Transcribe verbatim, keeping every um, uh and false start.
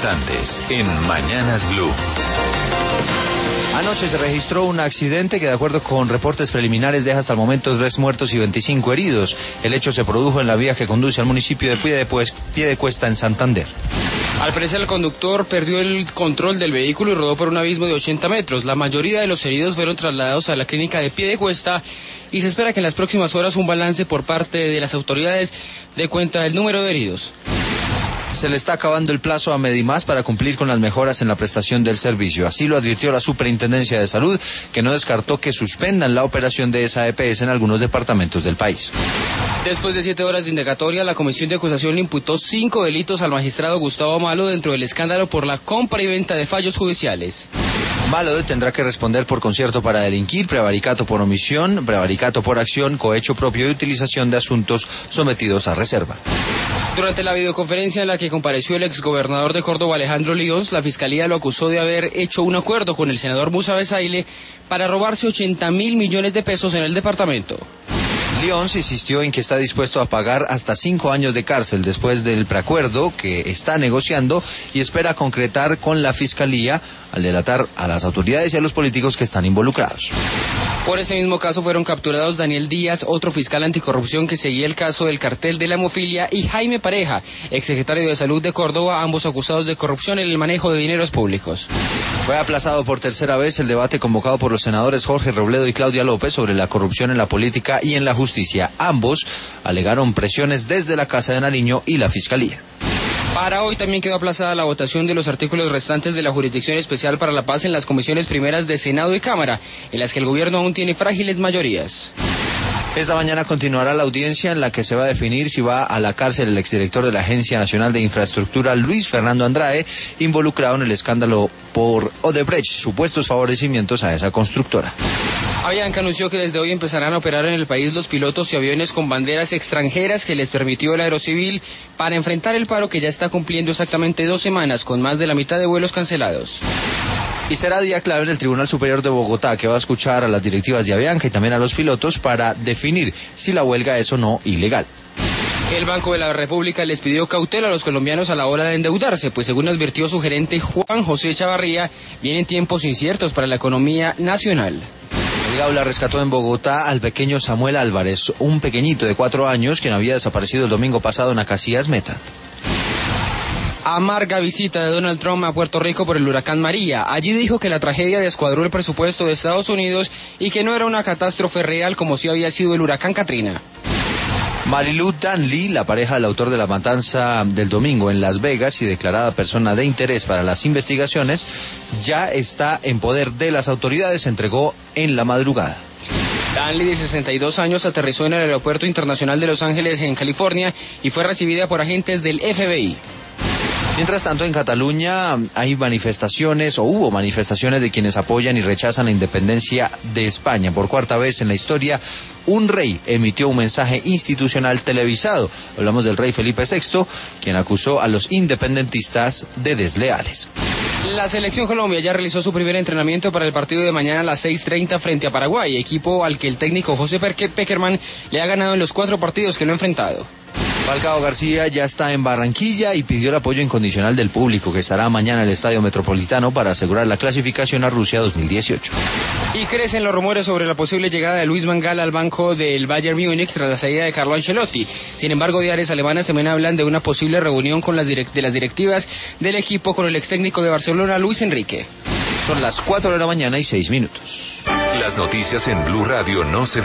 instantes en Mañanas Blue. Anoche se registró un accidente que, de acuerdo con reportes preliminares, deja hasta el momento tres muertos y veinticinco heridos. El hecho se produjo en la vía que conduce al municipio de Piedecuesta, en Santander. Al parecer, el conductor perdió el control del vehículo y rodó por un abismo de ochenta metros. La mayoría de los heridos fueron trasladados a la clínica de Piedecuesta y se espera que en las próximas horas un balance por parte de las autoridades dé cuenta del número de heridos. Se le está acabando el plazo a Medimás para cumplir con las mejoras en la prestación del servicio. Así lo advirtió la Superintendencia de Salud, que no descartó que suspendan la operación de esa E P S en algunos departamentos del país. Después de siete horas de indagatoria, la Comisión de Acusación le imputó cinco delitos al magistrado Gustavo Malo dentro del escándalo por la compra y venta de fallos judiciales. Malo tendrá que responder por concierto para delinquir, prevaricato por omisión, prevaricato por acción, cohecho propio y utilización de asuntos sometidos a reserva. Durante la videoconferencia en la que compareció el exgobernador de Córdoba, Alejandro Lions, la Fiscalía lo acusó de haber hecho un acuerdo con el senador Musa Bezaile para robarse ochenta mil millones de pesos en el departamento. Lions insistió en que está dispuesto a pagar hasta cinco años de cárcel después del preacuerdo que está negociando y espera concretar con la Fiscalía al delatar a las autoridades y a los políticos que están involucrados. Por ese mismo caso fueron capturados Daniel Díaz, otro fiscal anticorrupción que seguía el caso del cartel de la hemofilia, y Jaime Pareja, exsecretario de Salud de Córdoba, ambos acusados de corrupción en el manejo de dineros públicos. Fue aplazado por tercera vez el debate convocado por los senadores Jorge Robledo y Claudia López sobre la corrupción en la política y en la justicia. Ambos alegaron presiones desde la Casa de Nariño y la Fiscalía. Para hoy también quedó aplazada la votación de los artículos restantes de la Jurisdicción Especial para la Paz en las comisiones primeras de Senado y Cámara, en las que el gobierno aún tiene frágiles mayorías. Esta mañana continuará la audiencia en la que se va a definir si va a la cárcel el exdirector de la Agencia Nacional de Infraestructura, Luis Fernando Andrade, involucrado en el escándalo por Odebrecht, supuestos favorecimientos a esa constructora. Avianca anunció que desde hoy empezarán a operar en el país los pilotos y aviones con banderas extranjeras que les permitió el Aerocivil para enfrentar el paro que ya está cumpliendo exactamente dos semanas, con más de la mitad de vuelos cancelados. Y será día clave en el Tribunal Superior de Bogotá, que va a escuchar a las directivas de Avianca y también a los pilotos para definir si la huelga es o no ilegal. El Banco de la República les pidió cautela a los colombianos a la hora de endeudarse, pues según advirtió su gerente Juan José Chavarría, vienen tiempos inciertos para la economía nacional. El Gaula rescató en Bogotá al pequeño Samuel Álvarez, un pequeñito de cuatro años quien había desaparecido el domingo pasado en Acacias Meta. Amarga visita de Donald Trump a Puerto Rico por el huracán María. Allí dijo que la tragedia descuadró el presupuesto de Estados Unidos y que no era una catástrofe real como si había sido el huracán Katrina. Marilu Danley, la pareja del autor de la matanza del domingo en Las Vegas y declarada persona de interés para las investigaciones, ya está en poder de las autoridades, se entregó en la madrugada. Danley, de sesenta y dos años, aterrizó en el Aeropuerto Internacional de Los Ángeles, en California, y fue recibida por agentes del F B I. Mientras tanto, en Cataluña hay manifestaciones, o hubo manifestaciones de quienes apoyan y rechazan la independencia de España. Por cuarta vez en la historia, un rey emitió un mensaje institucional televisado. Hablamos del rey Felipe sexto, quien acusó a los independentistas de desleales. La Selección Colombia ya realizó su primer entrenamiento para el partido de mañana a las seis treinta frente a Paraguay, equipo al que el técnico José Peckerman le ha ganado en los cuatro partidos que lo ha enfrentado. Falcao García ya está en Barranquilla y pidió el apoyo incondicional del público, que estará mañana en el Estadio Metropolitano para asegurar la clasificación a Rusia dos mil dieciocho. Y crecen los rumores sobre la posible llegada de Luis Van Gaal al banco del Bayern Múnich tras la salida de Carlo Ancelotti. Sin embargo, diarios alemanas también hablan de una posible reunión con las direct- de las directivas del equipo con el ex técnico de Barcelona, Luis Enrique. Son las cuatro de la mañana y seis minutos. Las noticias en Blue Radio no se